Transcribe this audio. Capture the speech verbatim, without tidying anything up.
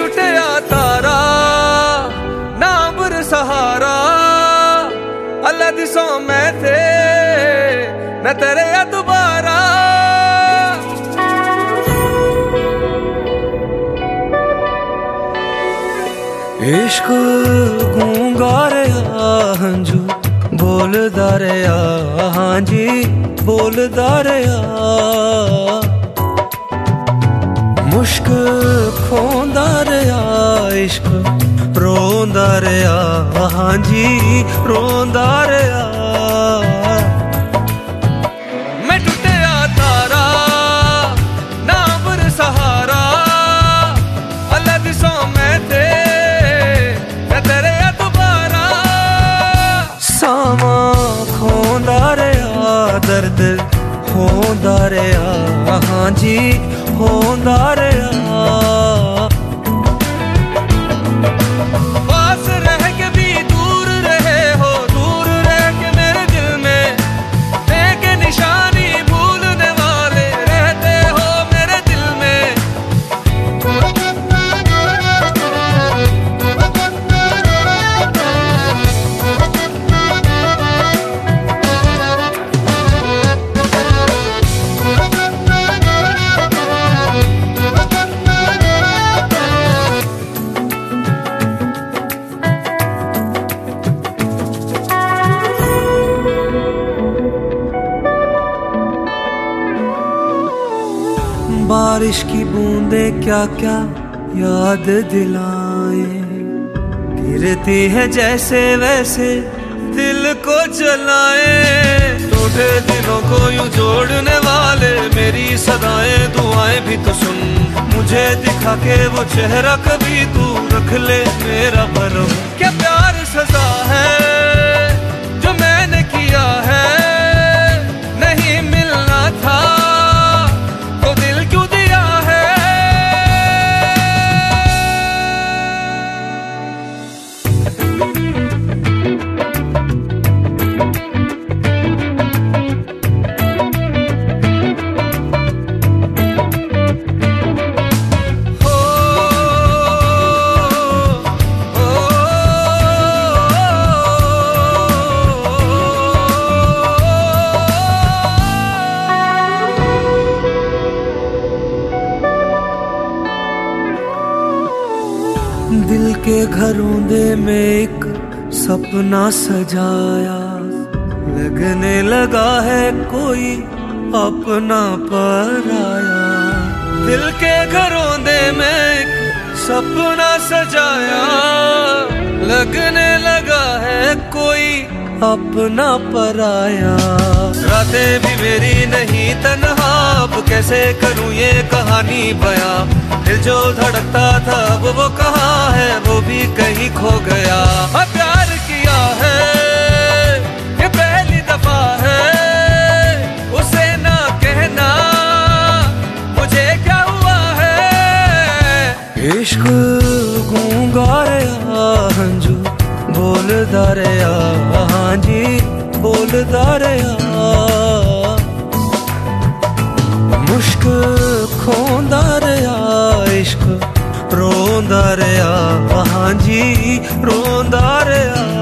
टुटिया तारा ना बुर सहारा अल्लाह दी सौ मैं थे मैं तेरे या दोबारा। इश्क गूंगा रहा हंजू बोलदा रहा, हाँ जी बोलदा रहा। मुश्क खोंदा रहा इश्क रोंदा रहा, हाँ जी रोंदा रहा। मैं टुटिया तारा ना बुर सहारा अल्लाह दी सौ मैं थे मैं तेरे या दोबारा। सामा खोंदा रहा दर्द होंदा रहा, हाँ जी होंदा रहा। पास रह के भी दूर रहे हो, दूर रह के मेरे दिल में एक निशानी भूलने वाले रहते हो मेरे दिल में। बारिश की बूंदे क्या क्या याद दिलाए, गिरती है जैसे वैसे दिल को जलाए। टूटे दिलों को यूं जोड़ने वाले मेरी सदाएं दुआएं भी तो सुन। मुझे दिखा के वो चेहरा कभी तू रख ले मेरा भरम। क्या प्यार सजा है जो मैंने किया है, नहीं मिलना था तो दिल क्यों दिया है। हो, हो, दिल के घरों दे में एक सपना सजाया, लगने लगा है कोई अपना पराया। दिल के घरों दे में एक सपना सजाया, लगने लगा है कोई अपना पराया। रातें भी मेरी नहीं तन्हा, अब कैसे करूं ये कहानी बयां। दिल जो धड़कता था अब वो कहाँ है, वो भी कहीं खो गया। अब प्यार किया है ये पहली दफा है, उसे ना कहना मुझे क्या हुआ है। इश्क गूंगा रहा हंजू बोलदा रहा, हाँ जी बोलदा रहा। मुश्क खोंदा रहा इश्क रोंदा रहा, हाँ जी रोंदा रहा।